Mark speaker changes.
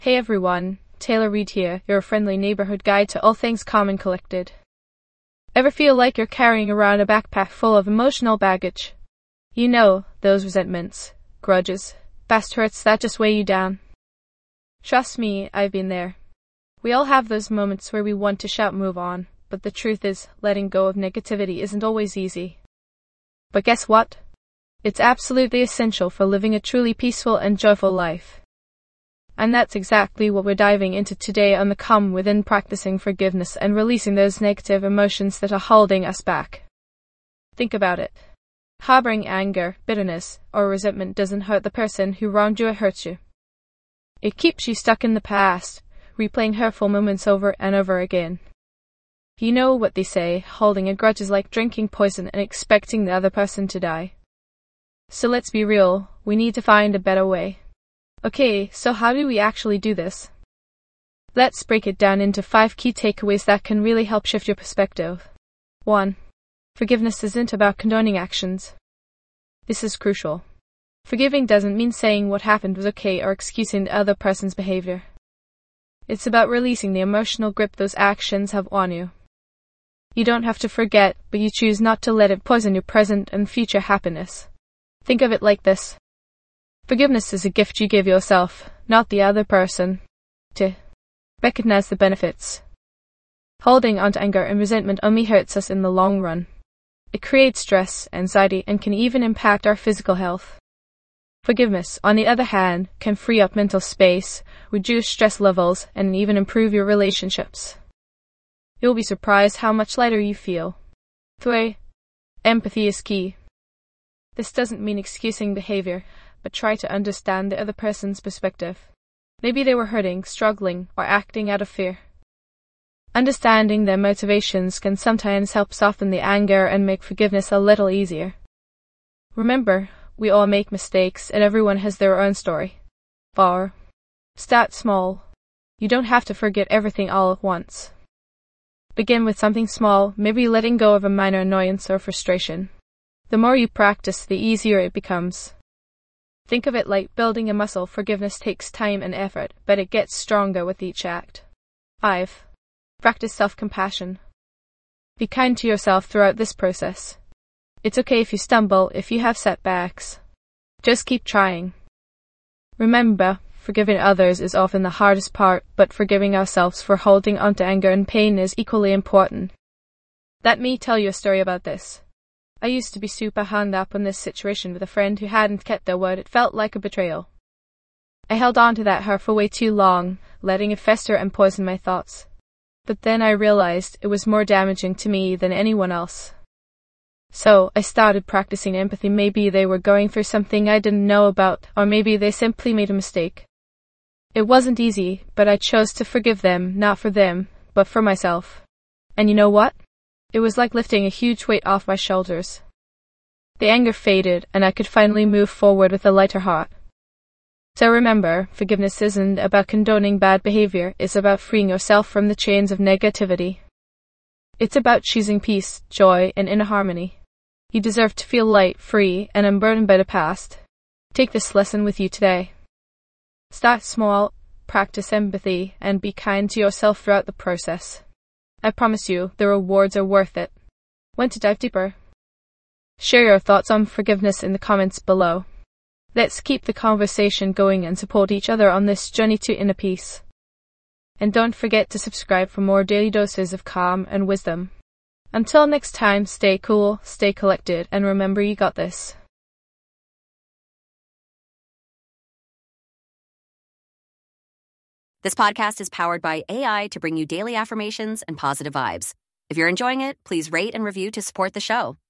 Speaker 1: Hey everyone, Taylor Reid here, your friendly neighborhood guide to all things calm and collected. Ever feel like you're carrying around a backpack full of emotional baggage? You know, those resentments, grudges, past hurts that just weigh you down. Trust me, I've been there. We all have those moments where we want to shout move on, but the truth is, letting go of negativity isn't always easy. But guess what? It's absolutely essential for living a truly peaceful and joyful life. And that's exactly what we're diving into today on the Calm Within, practicing forgiveness and releasing those negative emotions that are holding us back. Think about it. Harboring anger, bitterness, or resentment doesn't hurt the person who wronged you or hurt you. It keeps you stuck in the past, replaying hurtful moments over and over again. You know what they say, holding a grudge is like drinking poison and expecting the other person to die. So let's be real, we need to find a better way. Okay, so how do we actually do this? Let's break it down into 5 key takeaways that can really help shift your perspective. 1. Forgiveness isn't about condoning actions. This is crucial. Forgiving doesn't mean saying what happened was okay or excusing the other person's behavior. It's about releasing the emotional grip those actions have on you. You don't have to forget, but you choose not to let it poison your present and future happiness. Think of it like this. Forgiveness is a gift you give yourself, not the other person. 2. Recognize the benefits. Holding on to anger and resentment only hurts us in the long run. It creates stress, anxiety, and can even impact our physical health. Forgiveness, on the other hand, can free up mental space, reduce stress levels, and even improve your relationships. You'll be surprised how much lighter you feel. 3. Empathy is key. This doesn't mean excusing behavior, but try to understand the other person's perspective. Maybe they were hurting, struggling, or acting out of fear. Understanding their motivations can sometimes help soften the anger and make forgiveness a little easier. Remember, we all make mistakes and everyone has their own story. 4. Start small. You don't have to forget everything all at once. Begin with something small, maybe letting go of a minor annoyance or frustration. The more you practice, the easier it becomes. Think of it like building a muscle. Forgiveness takes time and effort, but it gets stronger with each act. 5. Practice self-compassion. Be kind to yourself throughout this process. It's okay if you stumble, if you have setbacks. Just keep trying. Remember, forgiving others is often the hardest part, but forgiving ourselves for holding onto anger and pain is equally important. Let me tell you a story about this. I used to be super hung up on this situation with a friend who hadn't kept their word. It felt like a betrayal. I held on to that hurt for way too long, letting it fester and poison my thoughts. But then I realized it was more damaging to me than anyone else. So I started practicing empathy. Maybe they were going through something I didn't know about, or maybe they simply made a mistake. It wasn't easy, but I chose to forgive them, not for them, but for myself. And you know what? It was like lifting a huge weight off my shoulders. The anger faded, and I could finally move forward with a lighter heart. So remember, forgiveness isn't about condoning bad behavior, it's about freeing yourself from the chains of negativity. It's about choosing peace, joy, and inner harmony. You deserve to feel light, free, and unburdened by the past. Take this lesson with you today. Start small, practice empathy, and be kind to yourself throughout the process. I promise you, the rewards are worth it. Want to dive deeper? Share your thoughts on forgiveness in the comments below. Let's keep the conversation going and support each other on this journey to inner peace. And don't forget to subscribe for more daily doses of calm and wisdom. Until next time, stay cool, stay collected, and remember you got this.
Speaker 2: This podcast is powered by AI to bring you daily affirmations and positive vibes. If you're enjoying it, please rate and review to support the show.